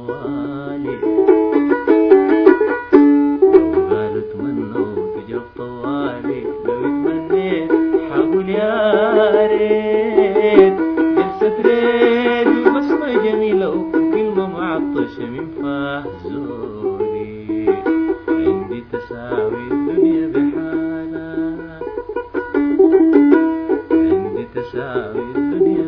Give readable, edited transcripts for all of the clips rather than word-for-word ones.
طوالي لو قالوا تمنوا تجاوب طوالي لو اتمنيت حقول يا ريت جلسة ريت وبسمة جميلة وكلمة معطشة من فاه زوري عندي تساوي الدنيا بحالها عندي تساوي الدنيا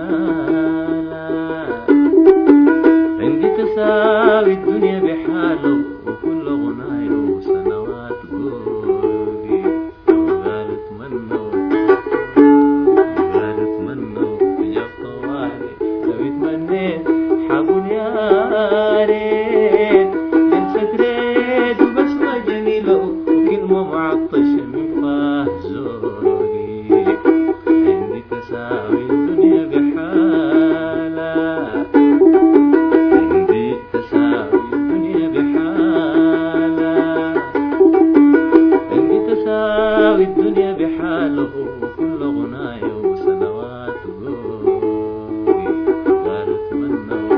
بحالها عندي تساوي الدنيا بحاله وكل غناية وسنوات قولي لو قالوا تمنوا تجاب طوالي لو اتمنيت حقول يا ريت جلسة ريت وبسمة جميلة وكلمة معطشة من فاه زوري عندي تساوي الدنيا بحالها عندي تساوي الدنيا بحالها عندي تساوي الدنيا بحاله وكل غناية وسنوات قولي قالوا تمنوا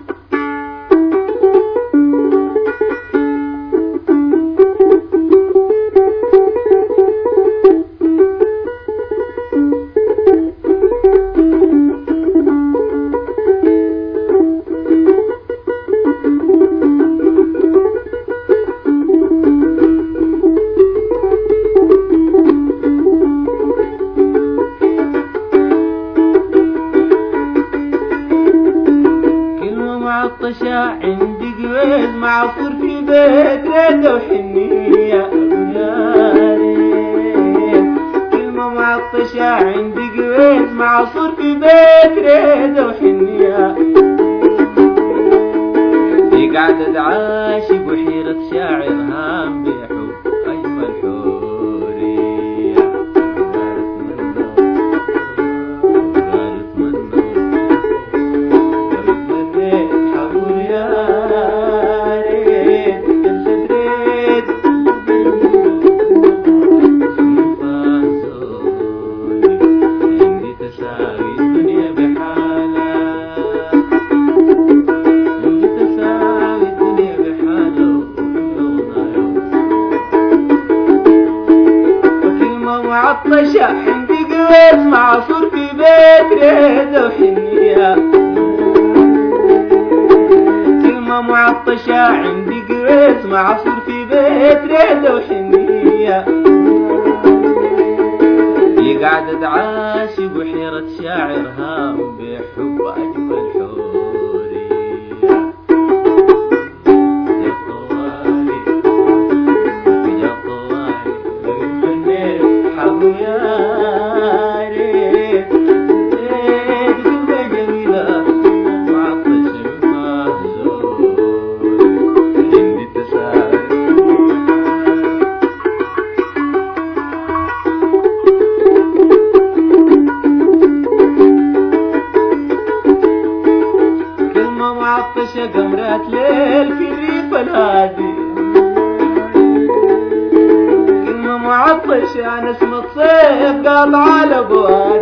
معطشة عندي قويز معصور في بيت ريدة وحنية أقول يا ريت كلمة معطشة عندي قويز معصور في بيت ريدة وحنية دي قعدة عاشق وحيرة شاعر هام بحب أجمل حورية قالت منه معطشة عندي قويس معصور في بيت ريدة وحنية كلمة معطشة عندي قويس معصور في بيت ريدة وحنية في قعدة عاشق وحيرة شاعر هام بحب أجمل حورية معطشة قمرات ليل في الريف الهادي كلمة معطشة نسمة صيف قاطعة الأبواب